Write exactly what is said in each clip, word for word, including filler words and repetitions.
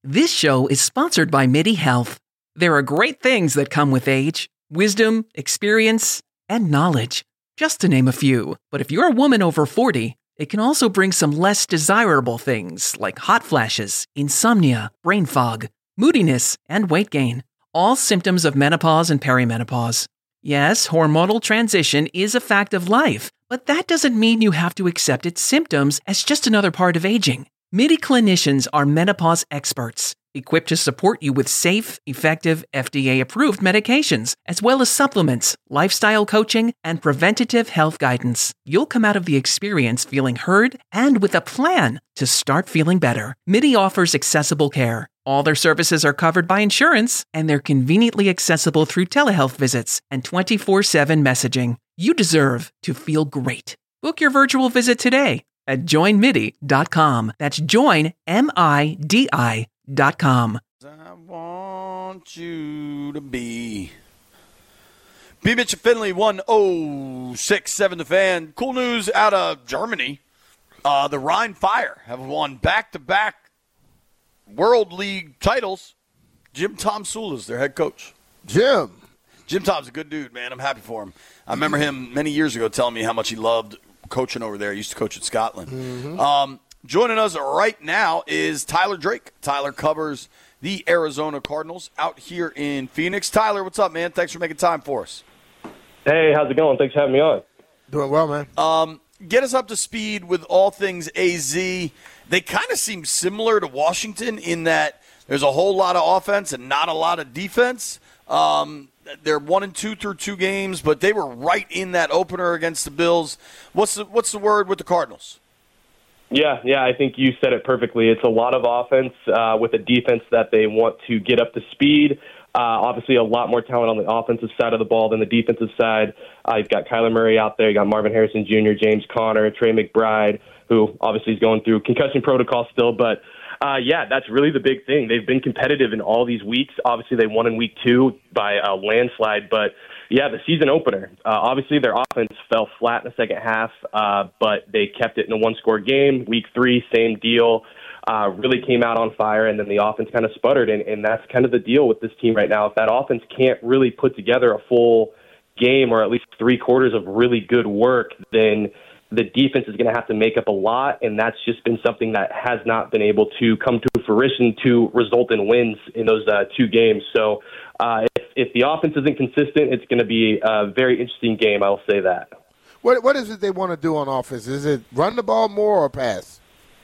This show is sponsored by MIDI Health. There are great things that come with age: wisdom, experience, and knowledge, just to name a few. But if you're a woman over forty, it can also bring some less desirable things like hot flashes, insomnia, brain fog, moodiness, and weight gain. All symptoms of menopause and perimenopause. Yes, hormonal transition is a fact of life, but that doesn't mean you have to accept its symptoms as just another part of aging. MIDI clinicians are menopause experts, equipped to support you with safe, effective, F D A-approved medications, as well as supplements, lifestyle coaching, and preventative health guidance. You'll come out of the experience feeling heard and with a plan to start feeling better. MIDI offers accessible care. All their services are covered by insurance, and they're conveniently accessible through telehealth visits and twenty-four seven messaging. You deserve to feel great. Book your virtual visit today at join midi dot com. That's join, M I D I dot com. I want you to be. B. Mitchell Finley, one oh six point seven The Fan. Cool news out of Germany. Uh, the Rhein Fire have won back-to-back World League titles. Jim Tomsula is their head coach. Jim. Jim Tom's a good dude, man. I'm happy for him. I remember him many years ago telling me how much he loved coaching over there. He used to coach at Scotland. Mm-hmm. Um, joining us right now is Tyler Drake. Tyler covers the Arizona Cardinals out here in Phoenix. Tyler, what's up, man? Thanks for making time for us. Hey, how's it going? Thanks for having me on. Doing well, man. Um, get us up to speed with all things A Z. They kind of seem similar to Washington in that there's a whole lot of offense and not a lot of defense. Um, they're one and two through two games, but they were right in that opener against the Bills. What's the, what's the word with the Cardinals? Yeah, yeah, I think you said it perfectly. It's a lot of offense uh, with a defense that they want to get up to speed. Uh, obviously, a lot more talent on the offensive side of the ball than the defensive side. Uh, you've got Kyler Murray out there. You got Marvin Harrison Junior, James Conner, Trey McBride, who obviously is going through concussion protocol still. But, uh, yeah, that's really the big thing. They've been competitive in all these weeks. Obviously, they won in week two by a landslide. But, yeah, the season opener, uh, obviously their offense fell flat in the second half, uh, but they kept it in a one-score game. Week three, same deal. Uh, really came out on fire, and then the offense kind of sputtered, and, and that's kind of the deal with this team right now. If that offense can't really put together a full game or at least three quarters of really good work, then the defense is going to have to make up a lot, and that's just been something that has not been able to come to fruition to result in wins in those uh, two games. So uh, if, if the offense isn't consistent, it's going to be a very interesting game, I'll say that. What What is it they want to do on offense? Is it run the ball more or pass?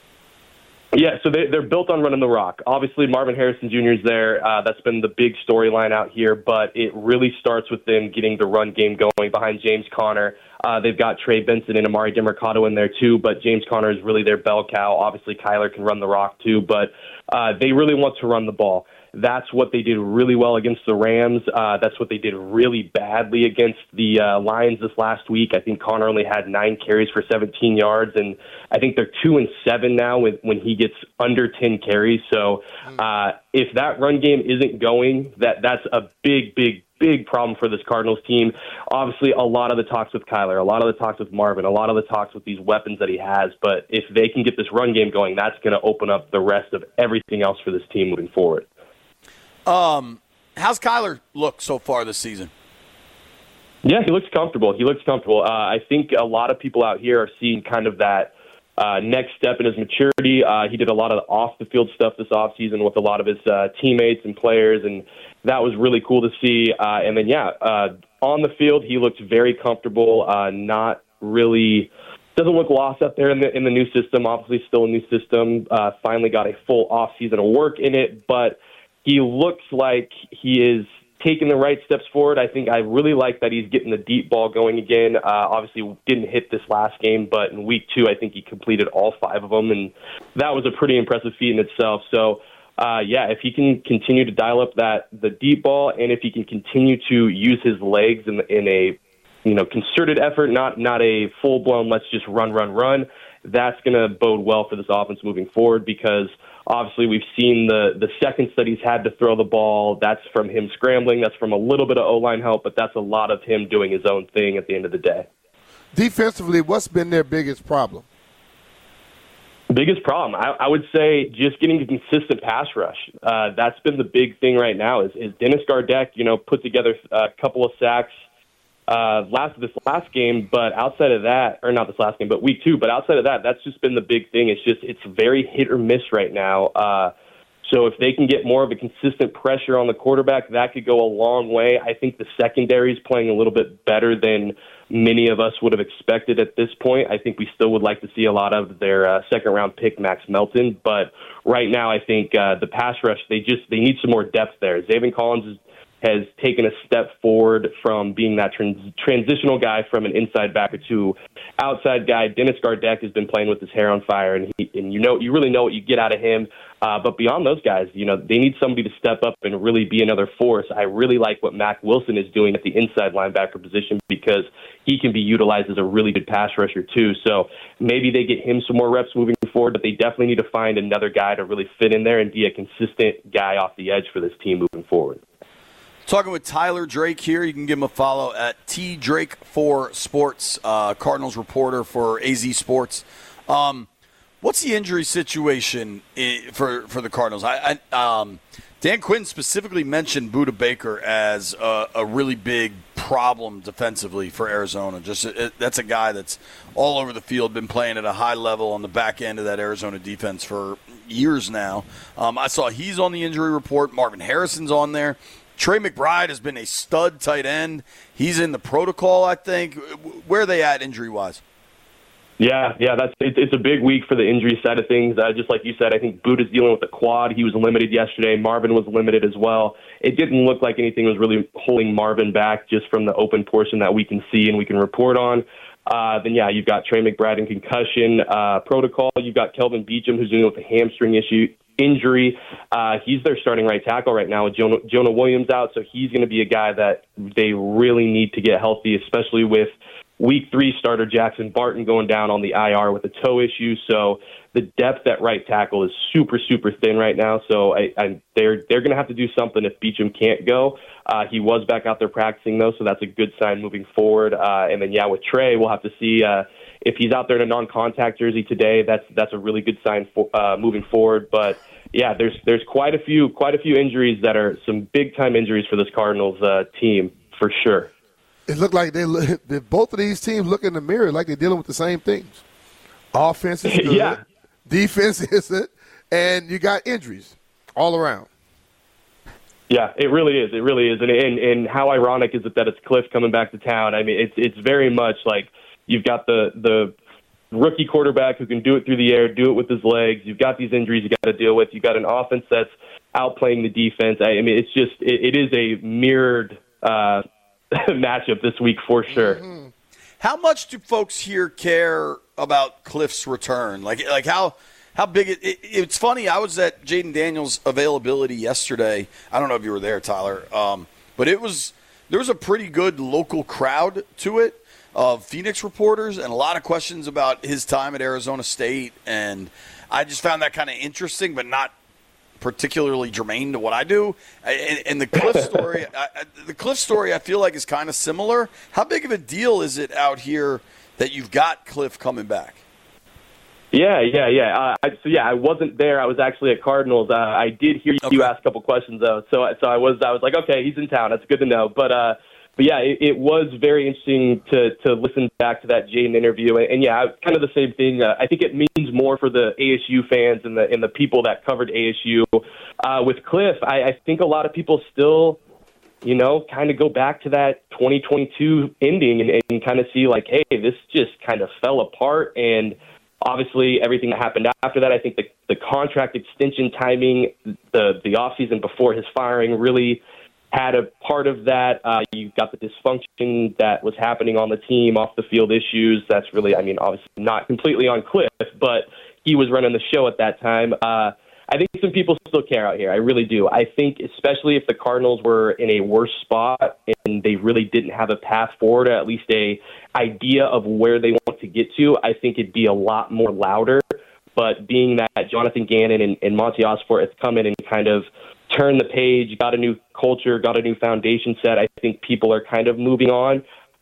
Yeah, so they, they're built on running the rock. Obviously, Marvin Harrison Junior is there. Uh, that's been the big storyline out here, but it really starts with them getting the run game going behind James Conner. Uh, they've got Trey Benson and Amari DeMercado in there, too, but James Conner is really their bell cow. Obviously, Kyler can run the rock, too, but uh, they really want to run the ball. That's what they did really well against the Rams. Uh, that's what they did really badly against the uh, Lions this last week. I think Conner only had nine carries for seventeen yards, and I think they're two and seven now with, when he gets under ten carries. So uh, if that run game isn't going, that that's a big, big, big problem for this Cardinals team. Obviously, a lot of the talks with Kyler, a lot of the talks with Marvin, a lot of the talks with these weapons that he has. But if they can get this run game going, that's going to open up the rest of everything else for this team moving forward. Um, how's Kyler look so far this season? Yeah, he looks comfortable. He looks comfortable. Uh, I think a lot of people out here are seeing kind of that uh, next step in his maturity. Uh, he did a lot of off-the-field stuff this offseason with a lot of his uh, teammates and players, and that was really cool to see. Uh, and then, yeah, uh, on the field, he looked very comfortable, uh, not really – doesn't look lost out there in the in the new system. Obviously, still a new system. Uh, finally got a full off-season of work in it, but – he looks like he is taking the right steps forward. I think I really like that he's getting the deep ball going again. Uh, obviously, didn't hit this last game, but in week two, I think he completed all five of them, and that was a pretty impressive feat in itself. So, uh, yeah, if he can continue to dial up that the deep ball, and if he can continue to use his legs in, in a you know concerted effort, not not a full blown let's just run, run, run, that's going to bode well for this offense moving forward because. Obviously, we've seen the, the seconds that he's had to throw the ball. That's from him scrambling. That's from a little bit of O-line help, but that's a lot of him doing his own thing at the end of the day. Defensively, what's been their biggest problem? Biggest problem, I, I would say, just getting a consistent pass rush. Uh, that's been the big thing right now. Is, is Dennis Gardeck, you know, put together a couple of sacks uh, last this last game, but outside of that, or not this last game, but week two. But outside of that, that's just been the big thing. It's just it's very hit or miss right now. Uh, so if they can get more of a consistent pressure on the quarterback, that could go a long way. I think the secondary is playing a little bit better than many of us would have expected at this point. I think we still would like to see a lot of their uh, second-round pick, Max Melton. But right now, I think uh, the pass rush, they just they need some more depth there. Zaven Collins is, has taken a step forward from being that trans- transitional guy from an inside backer to outside guy. Dennis Gardeck has been playing with his hair on fire, and he, and you know you really know what you get out of him. Uh, but beyond those guys, you know, they need somebody to step up and really be another force. I really like what Mac Wilson is doing at the inside linebacker position because he can be utilized as a really good pass rusher too. So maybe they get him some more reps moving forward, but they definitely need to find another guy to really fit in there and be a consistent guy off the edge for this team moving forward. Talking with Tyler Drake here. You can give him a follow at T Drake four Sports, uh, Cardinals reporter for A Z Sports. Um, what's the injury situation for for the Cardinals? I, I um, Dan Quinn specifically mentioned Budda Baker as a, a really big problem defensively for Arizona. Just it, that's a guy that's all over the field, been playing at a high level on the back end of that Arizona defense for years now. Um, I saw he's on the injury report. Marvin Harrison's on there. Trey McBride has been a stud tight end. He's in the protocol, I think. Where are they at injury-wise? Yeah, yeah, that's it, it's a big week for the injury side of things. Uh, just like you said, I think Budda's dealing with a quad. He was limited yesterday. Marvin was limited as well. It didn't look like anything was really holding Marvin back just from the open portion that we can see and we can report on. Uh, then, yeah, you've got Trey McBride in concussion uh, protocol. You've got Kelvin Beachum, who's dealing with a hamstring issue. Injury. Uh, he's their starting right tackle right now with Jonah, Jonah Williams out, so he's going to be a guy that they really need to get healthy, especially with week three starter Jackson Barton going down on the I R with a toe issue. So the depth at right tackle is super, super thin right now. So I, I, they're they're going to have to do something if Beachum can't go. Uh, he was back out there practicing, though, so that's a good sign moving forward. Uh, and then, yeah, with Trey, we'll have to see uh, if he's out there in a non-contact jersey today. That's that's a really good sign for, uh, moving forward. But yeah, there's there's quite a few quite a few injuries that are some big time injuries for this Cardinals uh, team for sure. It looked like they, they both of these teams look in the mirror like they're dealing with the same things. Offense is good, yeah. Defense isn't, and you got injuries all around. Yeah, it really is. It really is, and and, and how ironic is it that it's Cliff coming back to town? I mean, it's it's very much like you've got the the. rookie quarterback who can do it through the air, do it with his legs. You've got these injuries you got to deal with. You've got an offense that's outplaying the defense. I, I mean, it's just it, it is a mirrored uh, matchup this week for sure. Mm-hmm. How much do folks here care about Cliff's return? Like, like how how big it, it? It's funny. I was at Jaden Daniels' availability yesterday. I don't know if you were there, Tyler, um, but it was there was a pretty good local crowd to it. Of Phoenix reporters and a lot of questions about his time at Arizona State, and I just found that kind of interesting, but not particularly germane to what I do. And, and the Cliff story, I, the Cliff story, I feel like is kind of similar. How big of a deal is it out here that you've got Cliff coming back? Yeah, yeah, yeah. Uh, I, so yeah, I wasn't there. I was actually at Cardinals. Uh, I did hear okay. you ask a couple questions though, so so I was I was like, okay, he's in town. That's good to know, but. uh But, yeah, it, it was very interesting to, to listen back to that Jaden interview. And, and, yeah, kind of the same thing. Uh, I think it means more for the A S U fans and the and the people that covered A S U. Uh, with Cliff, I, I think a lot of people still, you know, kind of go back to that twenty twenty-two ending and, and kind of see, like, hey, this just kind of fell apart. And obviously everything that happened after that, I think the, the contract extension timing, the, the offseason before his firing really – had a part of that. Uh, you got the dysfunction that was happening on the team, off the field issues. That's really, I mean, obviously not completely on Cliff, but he was running the show at that time. Uh, I think some people still care out here. I really do. I think especially if the Cardinals were in a worse spot and they really didn't have a path forward, or at least a idea of where they want to get to, I think it'd be a lot more louder. But being that Jonathan Gannon and, and Monty Osborne has come in and kind of turned the page, got a new culture, got a new foundation set, I think people are kind of moving on.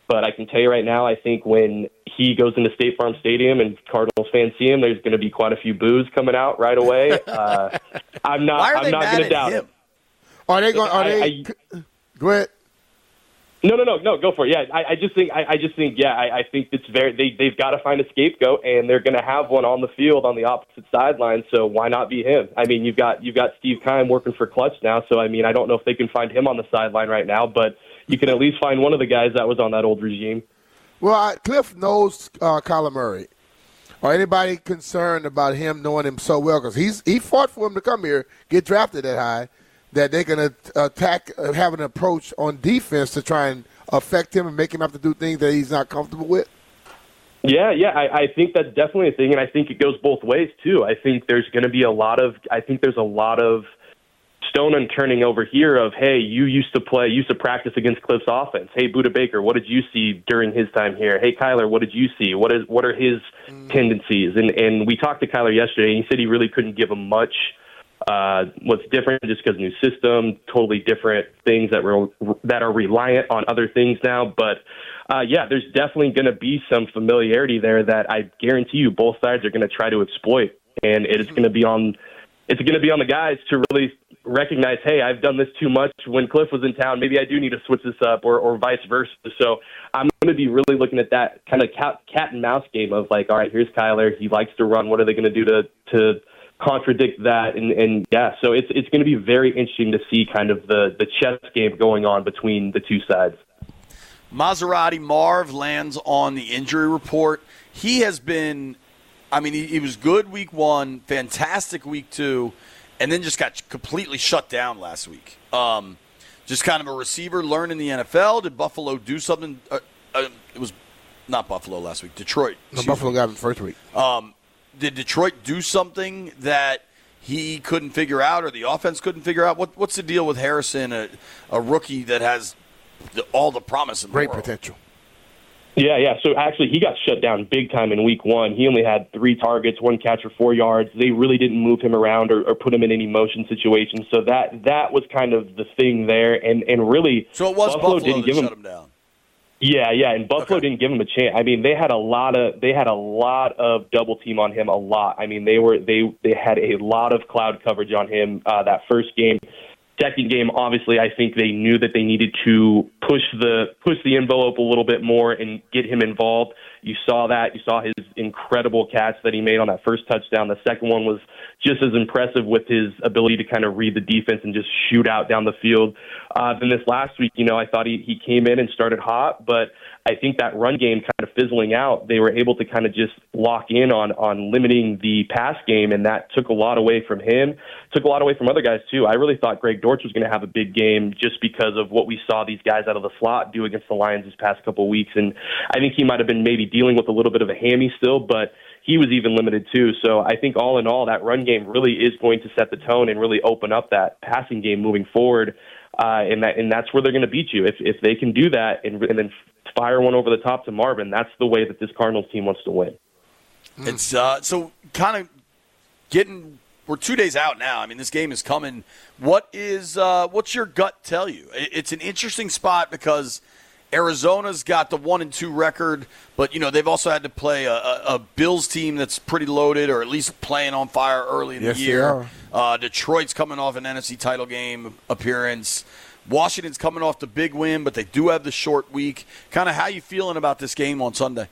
But I can tell you right now, I think when he goes into State Farm Stadium and Cardinals fans see him, there's going to be quite a few boos coming out right away. Uh, I'm not. Why are I'm they not mad going to at doubt him? it. Are they going? Are I, they? I, go ahead. No, no, no, no. Go for it. Yeah, I, I just think. I, I just think. Yeah, I, I think it's very. They they've got to find a scapegoat, and they're going to have one on the field on the opposite sideline. So why not be him? I mean, you've got you've got Steve Keim working for Clutch now. So I mean, I don't know if they can find him on the sideline right now, but you can at least find one of the guys that was on that old regime. Well, I, Cliff knows uh, Kyler Murray. Or anybody concerned about him knowing him so well? Because he's he fought for him to come here, get drafted that high, that they're going to attack, uh, have an approach on defense to try and affect him and make him have to do things that he's not comfortable with? Yeah, yeah, I, I think that's definitely a thing, and I think it goes both ways too. I think there's going to be a lot of, I think there's a lot of stone unturning over here of, hey, you used to play, used to practice against Cliff's offense. Hey, Budda Baker, what did you see during his time here? Hey, Kyler, what did you see? What is, what are his mm. tendencies? And and we talked to Kyler yesterday, and he said he really couldn't give him much. Uh, what's different just because new system, totally different things that were that are reliant on other things now. But uh, yeah, there's definitely going to be some familiarity there that I guarantee you both sides are going to try to exploit, and it is going to be on it's going to be on the guys to really recognize, hey, I've done this too much when Cliff was in town. Maybe I do need to switch this up, or, or vice versa. So I'm going to be really looking at that kind of cat, cat and mouse game of like, all right, here's Kyler. He likes to run. What are they going to do to to contradict that? And, and yeah, so it's it's going to be very interesting to see kind of the, the chess game going on between the two sides. Maserati Marv lands on the injury report. He has been, I mean, he, he was good week one, fantastic week two, and then just got completely shut down last week. Um, just kind of a receiver learning the N F L. Did Buffalo do something? Uh, uh, it was not Buffalo last week. Detroit. No, Buffalo got him first week. Um, did Detroit do something that he couldn't figure out, or the offense couldn't figure out? What, what's the deal with Harrison, a, a rookie that has the, all the promise in the Great world? potential. Yeah, yeah. So actually, he got shut down big time in week one. He only had three targets, one catch for four yards. They really didn't move him around or, or put him in any motion situations. So that that was kind of the thing there. And and really, so it was Buffalo, Buffalo didn't that give shut him, him down. Yeah, yeah, and Buffalo Okay. didn't give him a chance. I mean, they had a lot of they had a lot of double team on him, a lot. I mean, they were they they had a lot of cloud coverage on him uh, that first game. Second game, obviously, I think they knew that they needed to push the push the envelope a little bit more and get him involved. You saw that. You saw his incredible catch that he made on that first touchdown. The second one was just as impressive with his ability to kind of read the defense and just shoot out down the field. Uh, then this last week, you know, I thought he, he came in and started hot, but I think that run game kind of fizzling out, they were able to kind of just lock in on, on limiting the pass game, and that took a lot away from him, took a lot away from other guys too. I really thought Greg Dortch was going to have a big game just because of what we saw these guys out of the slot do against the Lions this past couple of weeks, and I think he might have been maybe dealing with a little bit of a hammy still, but he was even limited too. So I think all in all, that run game really is going to set the tone and really open up that passing game moving forward. Uh, and that and that's where they're going to beat you. If if they can do that and, and then fire one over the top to Marvin, that's the way that this Cardinals team wants to win. It's uh, so kind of getting. We're two days out now. I mean, this game is coming. What is uh, what's your gut tell you? It's an interesting spot because Arizona's got the one and two record, but you know they've also had to play a, a, a Bills team that's pretty loaded, or at least playing on fire early in Yes, the they year. are. Uh, Detroit's coming off an N F C title game appearance. Washington's coming off the big win, but they do have the short week. Kind of how you feeling about this game on Sunday?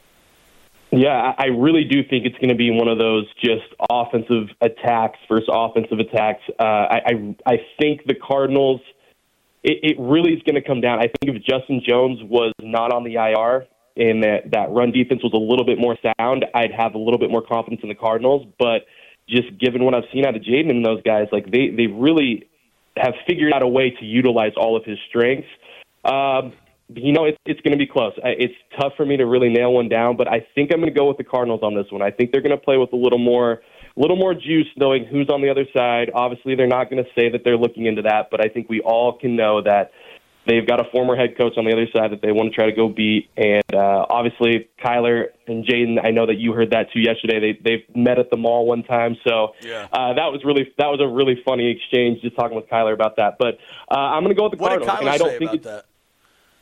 Yeah, I really do think it's going to be one of those just offensive attacks versus offensive attacks. Uh, I, I I think the Cardinals, it, it really is going to come down. I think if Justin Jones was not on the I R and that, that run defense was a little bit more sound, I'd have a little bit more confidence in the Cardinals. But just given what I've seen out of Jaden and those guys, like they, they really have figured out a way to utilize all of his strengths. Um, You know, it's it's going to be close. It's tough for me to really nail one down, but I think I'm going to go with the Cardinals on this one. I think they're going to play with a little more, little more juice, knowing who's on the other side. Obviously, they're not going to say that they're looking into that, but I think we all can know that they've got a former head coach on the other side that they want to try to go beat. And uh, obviously, Kyler and Jaden, I know that you heard that too yesterday. They they've met at the mall one time, so Yeah. uh, that was really that was a really funny exchange just talking with Kyler about that. But uh, I'm going to go with the What did Cardinals, Kyler and I don't say think about it's. that?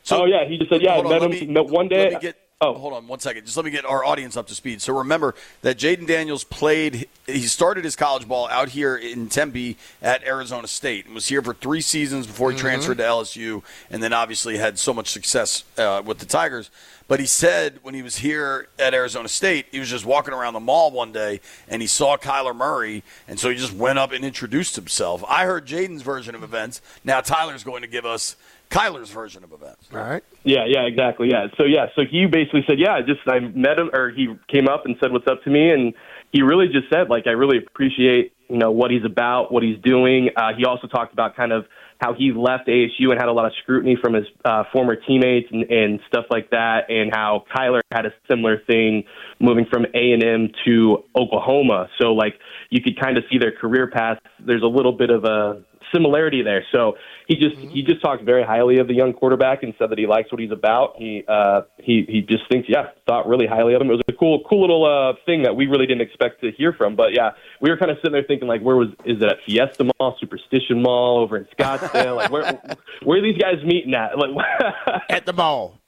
So, oh, yeah, he just said, yeah, I met him me, met one day. Let me get, oh. Hold on one second. Just let me get our audience up to speed. So remember that Jaden Daniels played – he started his college ball out here in Tempe at Arizona State and was here for three seasons before he mm-hmm. transferred to L S U, and then obviously had so much success uh, with the Tigers. But he said when he was here at Arizona State, he was just walking around the mall one day, and he saw Kyler Murray, and so he just went up and introduced himself. I heard Jaden's version of events. Now Tyler's going to give us Kyler's version of events. All right. Yeah, yeah, exactly, yeah. So, yeah, so he basically said, yeah, just I met him, or he came up and said what's up to me, and he really just said, like, I really appreciate, you know, what he's about, what he's doing. Uh, he also talked about kind of how he left A S U and had a lot of scrutiny from his uh, former teammates and, and stuff like that, and how Kyler had a similar thing moving from A and M to Oklahoma. So, like, you could kind of see their career paths. There's a little bit of a similarity there. So he just mm-hmm. he just talked very highly of the young quarterback and said that he likes what he's about. He uh, he he just thinks, yeah, thought really highly of him. It was a cool cool little uh, thing that we really didn't expect to hear from. But yeah, we were kind of sitting there thinking, like, where was is it at Fiesta Mall, Superstition Mall over in Scottsdale? Like, where where are these guys meeting at? Like, at the mall.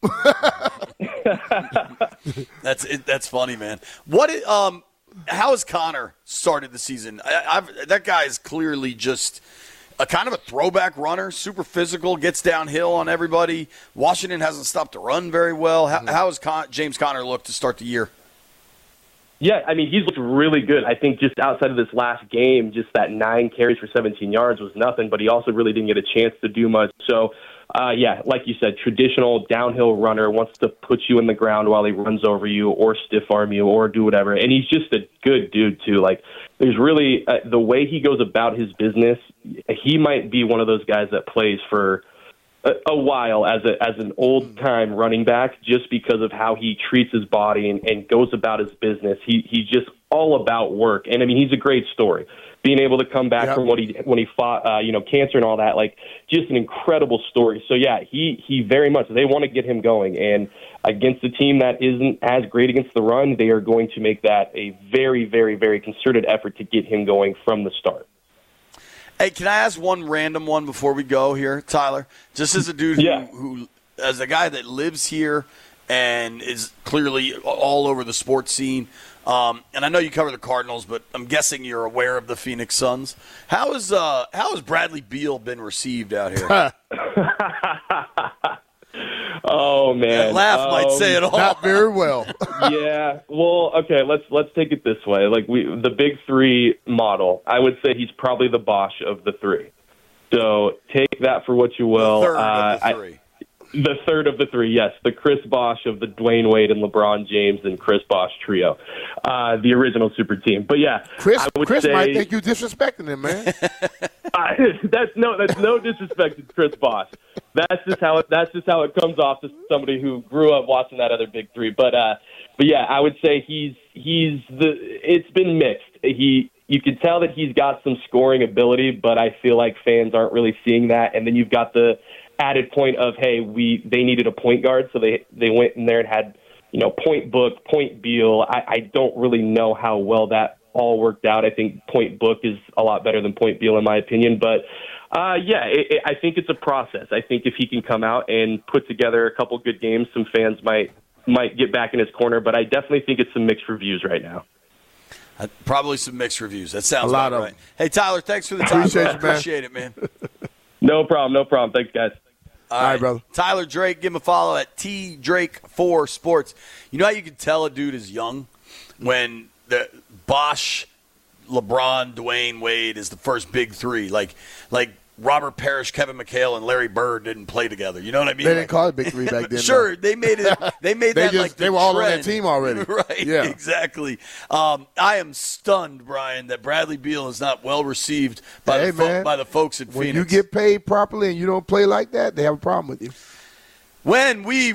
That's it, that's funny, man. What it, um how has Connor started the season? I, I've, that guy is clearly just a kind of a throwback runner, super physical, gets downhill on everybody. Washington hasn't stopped to run very well. How, mm-hmm. how has Con- James Conner looked to start the year? Yeah, I mean, he's looked really good. I think just outside of this last game, just that nine carries for seventeen yards was nothing, but he also really didn't get a chance to do much. So, uh, yeah, like you said, traditional downhill runner, wants to put you in the ground while he runs over you or stiff arm you or do whatever. And he's just a good dude, too. Like, there's really uh, the way he goes about his business, he might be one of those guys that plays for a, a while as a as an old-time running back just because of how he treats his body and, and goes about his business. He He's just all about work. And, I mean, he's a great story. Being able to come back yep. from what he when he fought, uh, you know, cancer and all that, like just an incredible story. So yeah, he he very much they want to get him going, and against a team that isn't as great against the run, they are going to make that a very, very, very concerted effort to get him going from the start. Hey, can I ask one random one before we go here, Tyler? Just as a dude who, yeah. who as a guy that lives here and is clearly all over the sports scene. Um, and I know you cover the Cardinals, but I'm guessing you're aware of the Phoenix Suns. How is uh, how has Bradley Beal been received out here? Oh man, that laugh um, might say it all. Not very well. Yeah. Well, okay. Let's let's take it this way. Like we, the big three model. I would say he's probably the Bosch of the three. So take that for what you will. The third uh, of the three. I, The third of the three, yes. The Chris Bosh of the Dwayne Wade and LeBron James and Chris Bosh trio. Uh, the original super team. But, yeah. Chris, I would Chris say, might think you disrespecting him, man. uh, that's no that's no disrespect to Chris Bosh. That's just how it that's just how it comes off to somebody who grew up watching that other big three. But uh, but yeah, I would say he's he's the it's been mixed. He you can tell that he's got some scoring ability, but I feel like fans aren't really seeing that. And then you've got the added point of, hey, we they needed a point guard, so they they went in there and had, you know, Point Book, Point Beal. I, I don't really know how well that all worked out. I think Point Book is a lot better than Point Beal in my opinion, but uh, yeah, it, it, I think it's a process. I think if he can come out and put together a couple good games, some fans might might get back in his corner. But I definitely think it's some mixed reviews right now. Uh, probably some mixed reviews. That sounds a lot about of right. Hey, Tyler, thanks for the time. Appreciate, bro. you, man. Appreciate it, man. No problem, no problem. Thanks, guys. All right, All right, brother. Tyler Drake, give him a follow at T Drake four Sports. You know how you can tell a dude is young when the Bosh, LeBron, Dwayne Wade is the first big three. Like, like Robert Parrish, Kevin McHale, and Larry Bird didn't play together. You know what I mean? They didn't like, call it big three back then. Sure, though. they made it. They made they that just, like the they were all trend. on that team already. Right? Yeah, exactly. Um, I am stunned, Brian, that Bradley Beal is not well received by hey, the fo- man, by the folks in when Phoenix. you get paid properly and you don't play like that, they have a problem with you. When we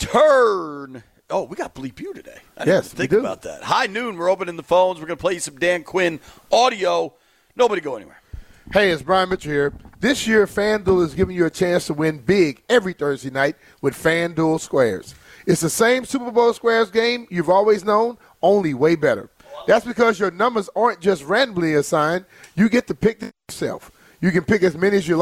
return, oh, we got Bleep You today. I didn't Yes, even think we do. about that. High noon, we're opening the phones. We're going to play you some Dan Quinn audio. Nobody go anywhere. Hey, it's Brian Mitchell here. This year, FanDuel is giving you a chance to win big every Thursday night with FanDuel Squares. It's the same Super Bowl Squares game you've always known, only way better. That's because your numbers aren't just randomly assigned. You get to pick them yourself. You can pick as many as you like,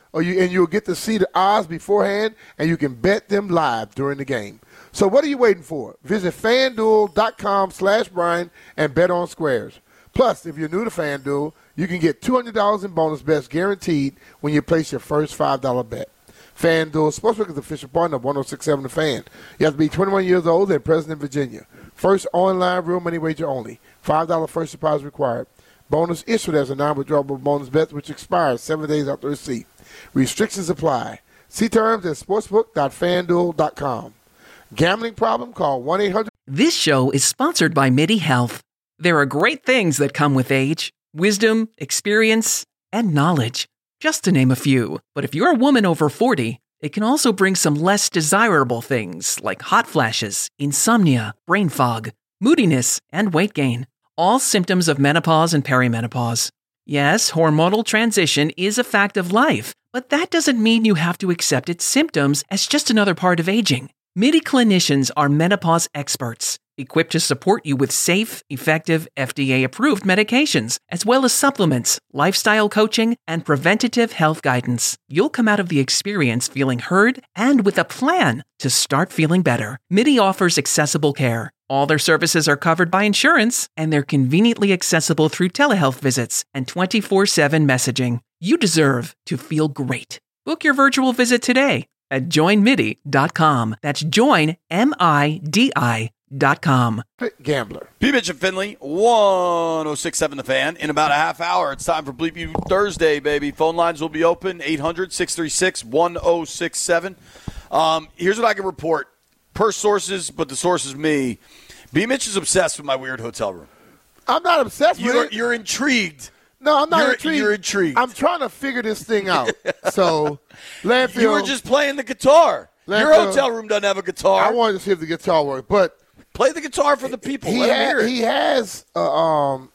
or you and you'll get to see the odds beforehand, and you can bet them live during the game. So what are you waiting for? Visit FanDuel.com slash Brian and bet on squares. Plus, if you're new to FanDuel, you can get two hundred dollars in bonus bets guaranteed when you place your first five dollar bet. FanDuel Sportsbook is the official partner of one oh six point seven The Fan. You have to be twenty-one years old and present in Virginia. First online real money wager only. five dollar first deposit required. Bonus issued as a non-withdrawable bonus bet which expires seven days after receipt. Restrictions apply. See terms at sportsbook dot fanduel dot com. Gambling problem? Call one eight hundred. This show is sponsored by MIDI Health. There are great things that come with age, wisdom, experience, and knowledge, just to name a few. But if you're a woman over forty, it can also bring some less desirable things like hot flashes, insomnia, brain fog, moodiness, and weight gain. All symptoms of menopause and perimenopause. Yes, hormonal transition is a fact of life, but that doesn't mean you have to accept its symptoms as just another part of aging. MIDI clinicians are menopause experts, equipped to support you with safe, effective, F D A-approved medications, as well as supplements, lifestyle coaching, and preventative health guidance. You'll come out of the experience feeling heard and with a plan to start feeling better. MIDI offers accessible care. All their services are covered by insurance, and they're conveniently accessible through telehealth visits and twenty-four seven messaging. You deserve to feel great. Book your virtual visit today at join midi dot com. That's join, M I D I dot com. Gambler. P. Mitch and Finley, one oh six point seven The Fan. In about a half hour, it's time for Bleep You Thursday, baby. Phone lines will be open, eight hundred, six three six, one oh six seven. Um, here's what I can report. Per sources, but the source is me. B. Mitch is obsessed with my weird hotel room. I'm not obsessed with You're, it. you're intrigued. No, I'm not You're- intrigued. you're intrigued. I'm trying to figure this thing out. So, Landfill. You were just playing the guitar. Your Landfill, hotel room doesn't have a guitar. I wanted to see if the guitar worked, but Play the guitar for the people. he, Let 'em ha- hear it. he has a, um,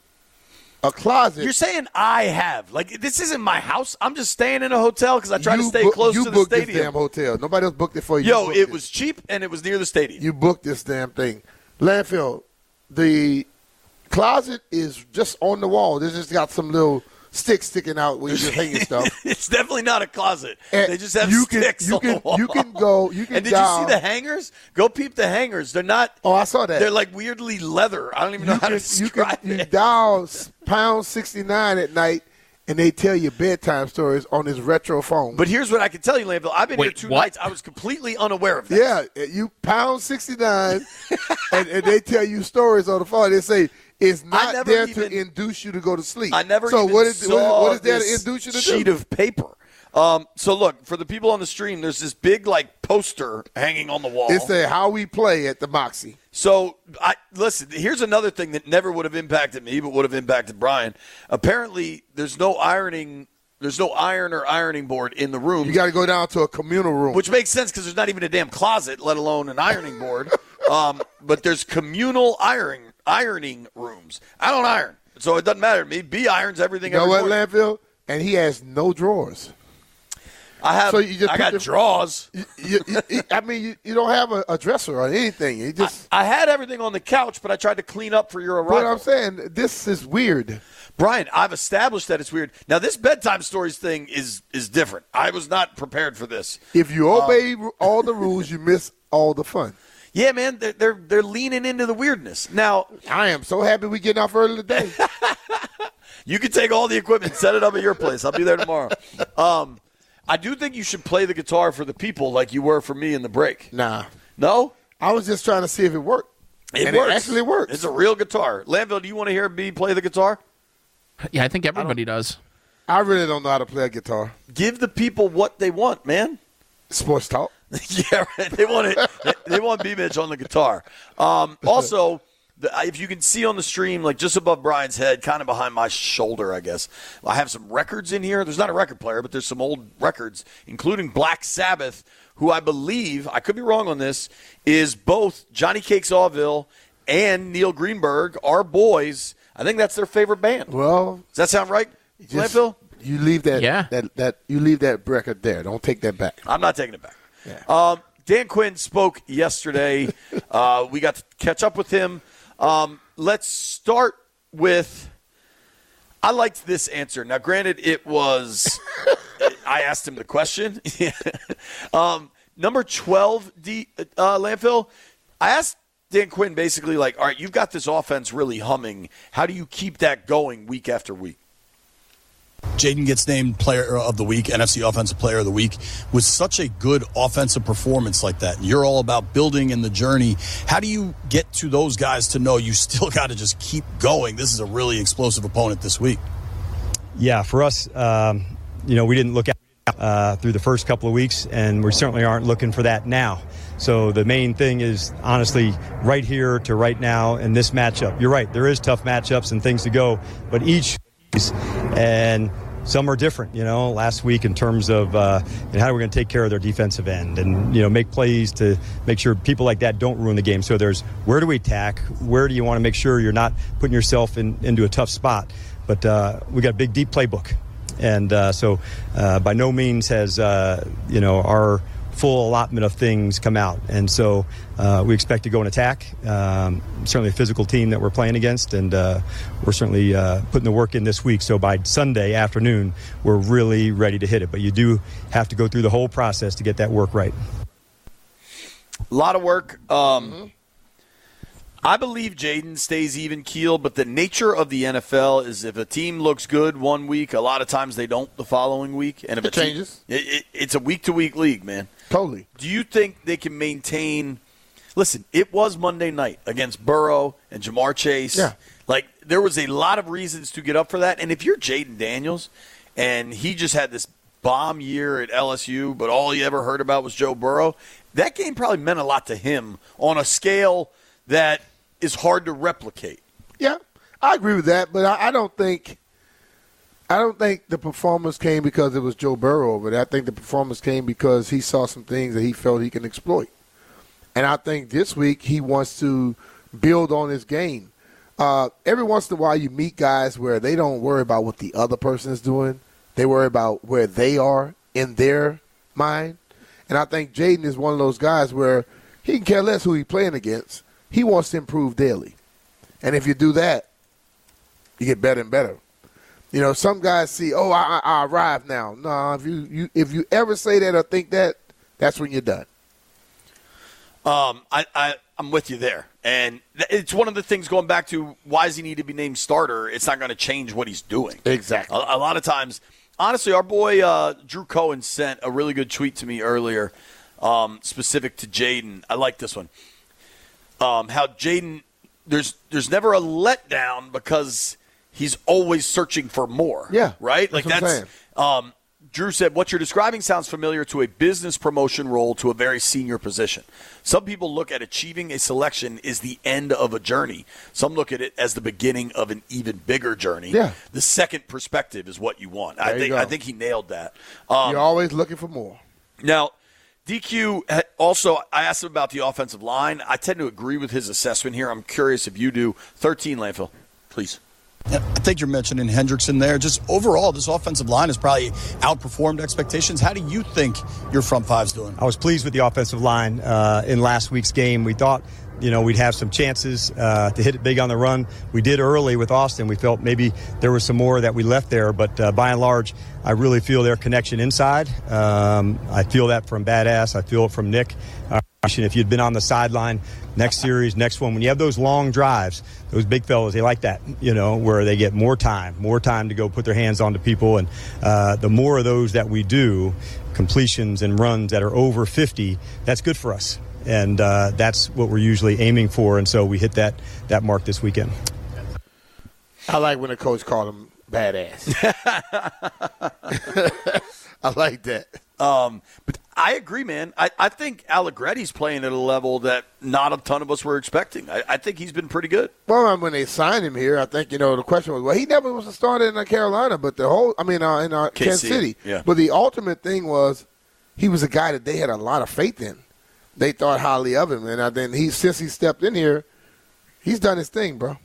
a closet. You're saying I have. Like, this isn't my house. I'm just staying in a hotel because I try to You stay book- close you to the booked this stadium. damn hotel. Nobody else booked it for you. Yo, You booked it was cheap and it was near the stadium. You booked this damn thing. Landfill, the closet is just on the wall. They just got some little sticks sticking out where you just hanging stuff. It's definitely not a closet. And they just have you can- sticks you on can- the wall. you can go- you can And did dial- you see the hangers? Go peep the hangers. They're not. Oh, I saw that. They're like weirdly leather. I don't even know you how can, to you can describe you it. dial pound sixty-nine at night, and they tell you bedtime stories on this retro phone. But here's what I can tell you, Landville. I've been Wait, here two what? nights. I was completely unaware of that. yeah, you pound sixty-nine, and, and they tell you stories on the phone. They say it's not never there even- to induce you to go to sleep. I never so even what is, saw what is, what is there to this induce you to sheet do? of paper. Um, so look, for the people on the stream, there's this big like poster hanging on the wall. It's a how we play at the Moxie. So, I listen, here's another thing that never would have impacted me, but would have impacted Brian. Apparently, there's no ironing there's no iron or ironing board in the room. You got to go down to a communal room. Which makes sense because there's not even a damn closet, let alone an ironing board. um, but there's communal ironing ironing rooms. I don't iron, so it doesn't matter to me. B irons everything you know every what, morning. Landfill? And he has no drawers. I have So you just I put got the- drawers. You, you, you, I mean, you, you don't have a, a dresser or anything. You just. I had everything on the couch, but I tried to clean up for your But arrival. I'm saying this is weird. Brian, I've established that it's weird. Now, this bedtime stories thing is is different. I was not prepared for this. If you obey all the rules, you miss all the fun. Yeah, man, they're, they're they're leaning into the weirdness. Now, I am so happy we getting off early today. you can take all the equipment, set it up at your place. I'll be there tomorrow. Um, I do think you should play the guitar for the people like you were for me in the break. Nah, No? I was just trying to see if it worked. It and works. It actually works. It's a real guitar. Landville, do you want to hear me play the guitar? Yeah, I think everybody does. I really don't know how to play a guitar. Give the people what they want, man. Sports talk. Yeah, right. They want it. They want B-Mitch on the guitar. Um, also, the, if you can see on the stream, like just above Brian's head, kind of behind my shoulder, I guess, I have some records in here. There's not a record player, but there's some old records, including Black Sabbath, who I believe, I could be wrong on this, is both Johnny Cakes Awville and Neil Greenberg, our boys. I think that's their favorite band. Well, Does that sound right, just, Landfill? you leave that, Yeah. that that you leave that record there. Don't take that back. I'm not taking it back. Yeah. Um, Dan Quinn spoke yesterday. uh, we got to catch up with him. Um, let's start with – I liked this answer. Now, granted, it was I asked him the question. um, number twelve, D, uh, Landfill, I asked Dan Quinn basically like, all right, you've got this offense really humming. How do you keep that going week after week? Jayden gets named Player of the Week, N F C Offensive Player of the Week, with such a good offensive performance like that. And you're all about building in the journey. How do you get to those guys to know you still got to just keep going? This is a really explosive opponent this week. Yeah, for us, um, you know, we didn't look at uh, through the first couple of weeks, and we certainly aren't looking for that now. So the main thing is, honestly, right here to right now in this matchup. You're right, there is tough matchups and things to go, but each and some are different, you know, last week in terms of uh, and how are we going to take care of their defensive end and, you know, make plays to make sure people like that don't ruin the game. So there's where do we attack? Where do you want to make sure you're not putting yourself in, into a tough spot? But uh, we got a big, deep playbook. And uh, so uh, by no means has, uh, you know, our full allotment of things come out. And so uh, we expect to go and attack. Um, certainly a physical team that we're playing against, and uh, we're certainly uh, putting the work in this week. So by Sunday afternoon, we're really ready to hit it. But you do have to go through the whole process to get that work right. A lot of work. Um, mm-hmm. I believe Jayden stays even keel, but the nature of the N F L is if a team looks good one week, a lot of times they don't the following week. And if it changes. Team, it, it, it's a week-to-week league, man. Totally. Do you think they can maintain – listen, it was Monday night against Burrow and Jamar Chase. Yeah. Like, there was a lot of reasons to get up for that. And if you're Jayden Daniels and he just had this bomb year at L S U, but all he ever heard about was Joe Burrow, that game probably meant a lot to him on a scale that – is hard to replicate. Yeah, I agree with that, but I, I don't think I don't think the performance came because it was Joe Burrow, but I think the performance came because he saw some things that he felt he can exploit. And I think this week he wants to build on his game. Uh, every once in a while you meet guys where they don't worry about what the other person is doing. They worry about where they are in their mind. And I think Jayden is one of those guys where he can care less who he's playing against. He wants to improve daily. And if you do that, you get better and better. You know, some guys see, oh, I, I, I arrived now. No, if you, you if you ever say that or think that, that's when you're done. Um, I, I, I'm with you there. And it's one of the things going back to why does he need to be named starter? It's not going to change what he's doing. Exactly. A, a lot of times, honestly, our boy uh, Drew Cohen sent a really good tweet to me earlier um, specific to Jayden. I like this one. Um, how Jayden, there's there's never a letdown because he's always searching for more. Yeah, right. That's like that's. Um, Drew said, "What you're describing sounds familiar to a business promotion role to a very senior position. Some people look at achieving a selection as the end of a journey. Some look at it as the beginning of an even bigger journey. Yeah. The second perspective is what you want. There I think you I think he nailed that. Um, you're always looking for more. Now." D Q also, I asked him about the offensive line. I tend to agree with his assessment here. I'm curious if you do. thirteen, Landfill, please. Yeah, I think you're mentioning Hendrickson there. Just overall, this offensive line has probably outperformed expectations. How do you think your front five's doing? I was pleased with the offensive line uh, in last week's game. We thought, you know, we'd have some chances uh, to hit it big on the run. We did early with Austin. We felt maybe there was some more that we left there, but uh, by and large, I really feel their connection inside. Um, I feel that from Badass. I feel it from Nick. Uh, if you'd been on the sideline next series, next one, when you have those long drives, those big fellas, they like that, you know, where they get more time, more time to go put their hands onto people. And uh, the more of those that we do, completions and runs that are over fifty, that's good for us. And uh, that's what we're usually aiming for. And so we hit that that mark this weekend. I like when the coach called him badass. I like that. Um, but I agree, man. I, I think Allegretti's playing at a level that not a ton of us were expecting. I, I think he's been pretty good. Well, when they signed him here, I think, you know, the question was, well, he never was a starter in Carolina, but the whole, I mean, uh, in uh, Kansas City. Yeah. But the ultimate thing was he was a guy that they had a lot of faith in. They thought highly of him. And then he, since he stepped in here, he's done his thing, bro.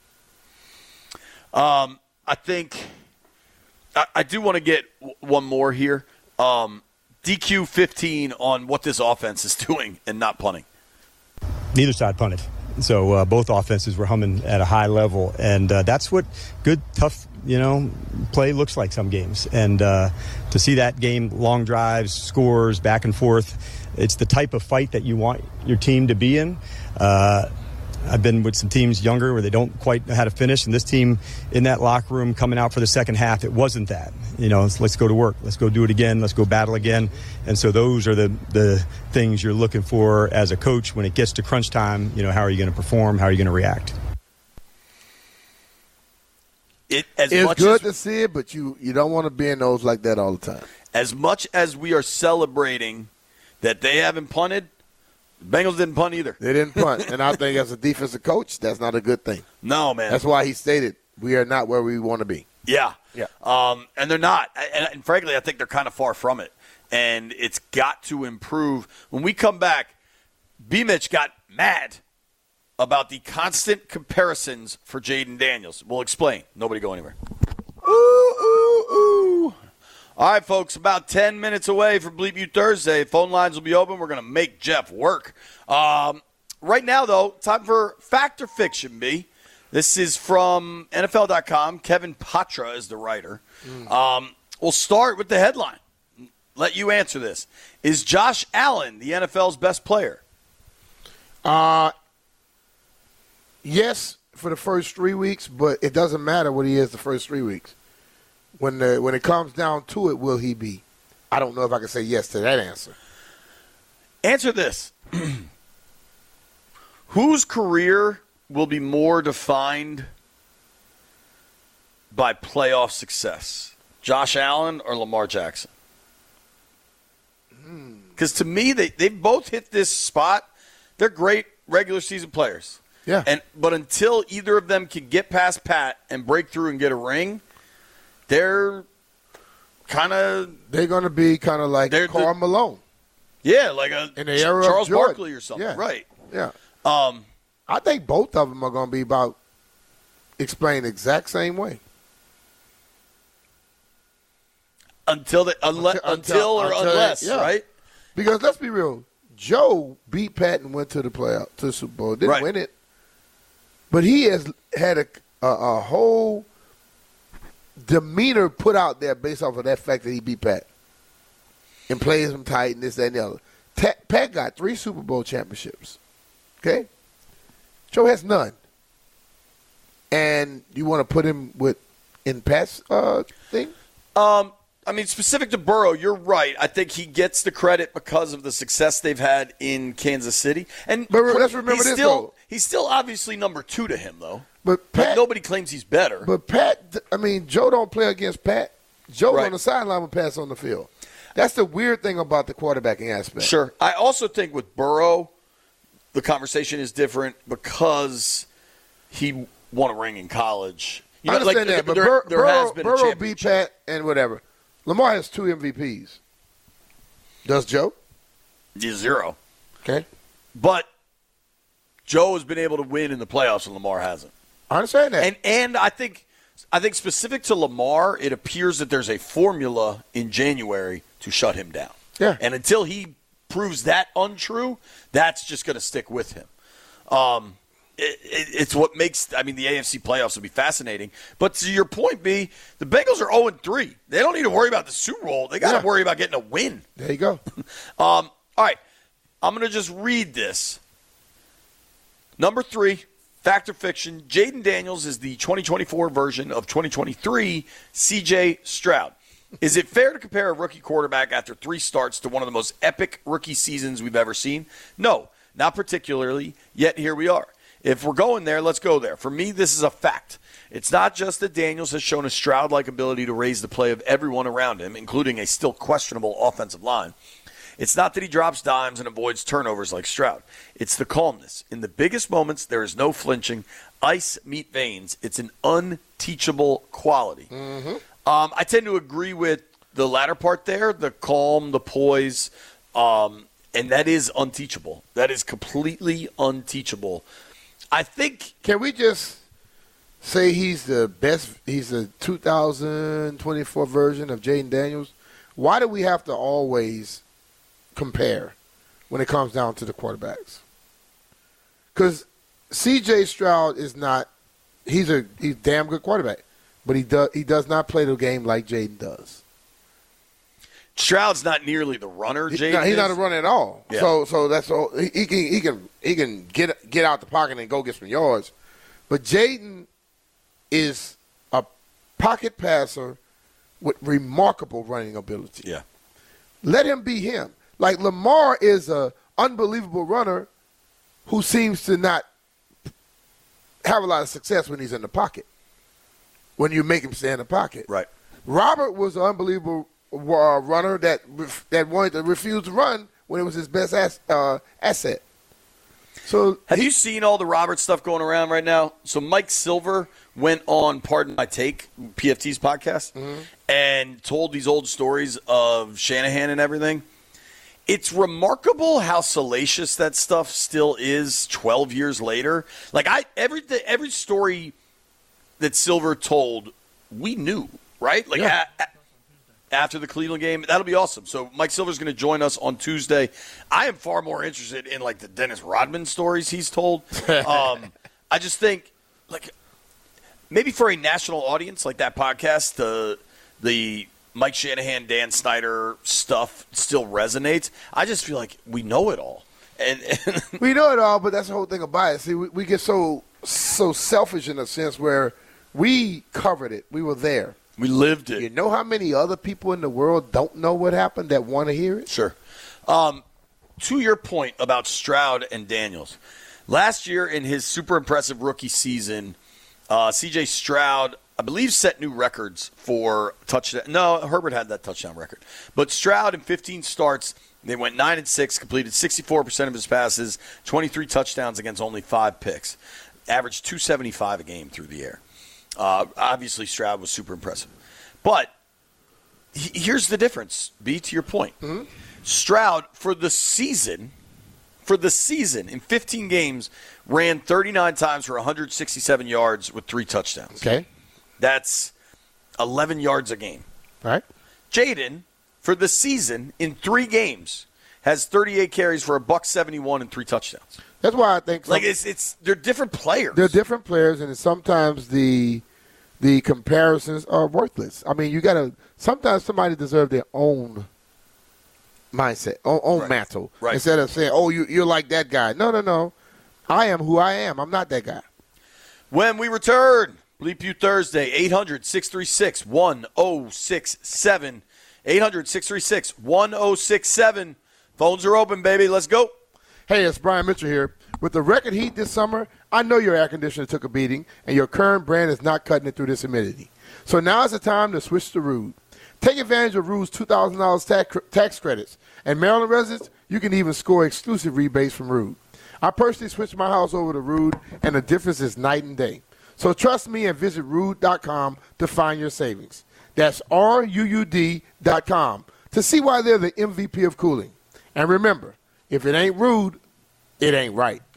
Um, I think I, I do want to get w- one more here. Um, D Q fifteen on what this offense is doing and not punting. Neither side punted. So uh, both offenses were humming at a high level. And uh, that's what good, tough you know, play looks like some games. And uh, to see that game, long drives, scores, back and forth, it's the type of fight that you want your team to be in. Uh, I've been with some teams younger where they don't quite know how to finish, and this team in that locker room coming out for the second half, it wasn't that. You know, let's, let's go to work. Let's go do it again. Let's go battle again. And so those are the, the things you're looking for as a coach when it gets to crunch time. You know, how are you going to perform? How are you going to react? It, as it's much good as, to see it, but you, you don't want to be in those like that all the time. As much as we are celebrating that they haven't punted, the Bengals didn't punt either. They didn't punt. And I think as a defensive coach, that's not a good thing. No, man. That's why he stated we are not where we want to be. Yeah. Yeah. Um, and they're not. And, and frankly, I think they're kind of far from it. And it's got to improve. When we come back, B-Mitch got mad about the constant comparisons for Jaden Daniels. We'll explain. Nobody go anywhere. Ooh, ooh, ooh. All right, folks, about ten minutes away from Bleep You Thursday. Phone lines will be open. We're going to make Jeff work. Um, right now, though, time for Fact or Fiction, B. This is from N F L dot com. Kevin Patra is the writer. Mm. Um, we'll start with the headline. Let you answer this. Is Josh Allen the N F L's best player? Uh, yes, for the first three weeks, but it doesn't matter what he is the first three weeks. When the, when it comes down to it, will he be? I don't know if I can say yes to that answer. Answer this. Whose career will be more defined by playoff success? Josh Allen or Lamar Jackson? Because to me, they, they've both hit this spot. They're great regular season players. Yeah. And But until either of them can get past Pat and break through and get a ring, they're kind of they're going to be kind of like Karl Malone. Yeah, like a in the era Charles of Jordan. Barkley or something. Yeah. Right. Yeah. Um, I think both of them are going to be about explained the exact same way. Until they, unle- until, until or until unless, they, yeah. right? Because let's be real, Joe beat Pat and went to the playoff, to the Super Bowl. Didn't right. win it, but he has had a, a, a whole demeanor put out there based off of that fact that he beat Pat and plays him tight and this, that, and the other. Ta- Pat got three Super Bowl championships. Okay, Joe has none, and you want to put him with in Pat's uh, thing? Um. I mean, specific to Burrow, you're right. I think he gets the credit because of the success they've had in Kansas City. And but let's remember he's this, still, though. He's still obviously number two to him, though. But Pat, like nobody claims he's better. But Pat, I mean, Joe don't play against Pat. Joe right. on the sideline with Pat's on the field. That's the weird thing about the quarterbacking aspect. Sure. I also think with Burrow, the conversation is different because he won a ring in college. You I know, understand like, that, but there, Bur- there Burrow, has been Burrow a beat Pat and whatever. Lamar has two M V Ps. Does Joe? Yeah, zero. Okay. But Joe has been able to win in the playoffs and Lamar hasn't. I understand that. And and I think I think specific to Lamar, it appears that there's a formula in January to shut him down. Yeah. And until he proves that untrue, that's just going to stick with him. Um, it, it, it's what makes, I mean, the A F C playoffs will be fascinating. But to your point, B, the Bengals are oh and three. They don't need to worry about the Super Bowl. They got to Yeah. worry about getting a win. There you go. Um, all right. I'm going to just read this. Number three, fact or fiction, Jaden Daniels is the twenty twenty-four version of twenty twenty-three C J Stroud. Is it fair to compare a rookie quarterback after three starts to one of the most epic rookie seasons we've ever seen? No, not particularly, yet here we are. If we're going there, let's go there. For me, this is a fact. It's not just that Daniels has shown a Stroud-like ability to raise the play of everyone around him, including a still questionable offensive line. It's not that he drops dimes and avoids turnovers like Stroud. It's the calmness. In the biggest moments, there is no flinching. Ice meet veins. It's an unteachable quality. Mm-hmm. Um, I tend to agree with the latter part there, the calm, the poise, um, and that is unteachable. That is completely unteachable. I think. Can we just say he's the best, he's the two thousand twenty-four version of Jaden Daniels? Why do we have to always compare when it comes down to the quarterbacks? Because C J Stroud is not, he's a he's a damn good quarterback. but he does he does not play the game like Jaden does. Stroud's not nearly the runner, Jaden. No, he's is. not a runner at all. Yeah. So so that's all. He, he can he can he can get get out the pocket and go get some yards, but Jaden is a pocket passer with remarkable running ability. Yeah. Let him be him. Like Lamar is a unbelievable runner who seems to not have a lot of success when he's in the pocket. When you make him stay in the pocket. Right. Robert was an unbelievable uh, runner that that wanted to refuse to run when it was his best ass, uh, asset. So have he, you seen all the Robert stuff going around right now? So Mike Silver went on Pardon My Take, P F T's podcast, mm-hmm. and told these old stories of Shanahan and everything. It's remarkable how salacious that stuff still is twelve years later. Like I every every story that Silver told, we knew, right? Like yeah. a, a, after the Cleveland game, that'll be awesome. So Mike Silver's going to join us on Tuesday. I am far more interested in like the Dennis Rodman stories he's told. Um, I just think like maybe for a national audience like that podcast, the the Mike Shanahan, Dan Snyder stuff still resonates. I just feel like we know it all. And, and we know it all, but that's the whole thing about it. See, we, we get so so selfish in a sense where we covered it. We were there. We lived it. You know how many other people in the world don't know what happened that want to hear it? Sure. Um, to your point about Stroud and Daniels, last year in his super impressive rookie season, uh, C J Stroud, I believe, set new records for touchdown. No, Herbert had that touchdown record. But Stroud in fifteen starts, they went nine and six, completed sixty-four percent of his passes, twenty-three touchdowns against only five picks, averaged two seventy-five a game through the air. Uh, obviously, Stroud was super impressive. But he, here's the difference, B, to your point. Mm-hmm. Stroud, for the season, for the season, in fifteen games, ran thirty-nine times for one hundred sixty-seven yards with three touchdowns. Okay. That's eleven yards a game. All right. Jaden, for the season, in three games, has thirty-eight carries for a buck seventy-one and three touchdowns. That's why I think some, like it's it's they're different players. They're different players, and sometimes the the comparisons are worthless. I mean, you got to sometimes somebody deserves their own mindset, own, own right. mantle, right. instead of saying, "Oh, you you're like that guy." No, no, no. I am who I am. I'm not that guy. When we return, Bleep You Thursday, eight hundred, six three six, one oh six seven. eight hundred, six three six, one oh six seven. Phones are open, baby. Let's go. Hey, it's Brian Mitchell here. With the record heat this summer, I know your air conditioner took a beating, and your current brand is not cutting it through this humidity. So now is the time to switch to Rude. Take advantage of Rude's two thousand dollars tax, tax credits. And Maryland residents, you can even score exclusive rebates from Rude. I personally switched my house over to Rude, and the difference is night and day. So trust me and visit rude dot com to find your savings. That's R U U D dot com to see why they're the M V P of cooling. And remember, if it ain't Rude, it ain't right.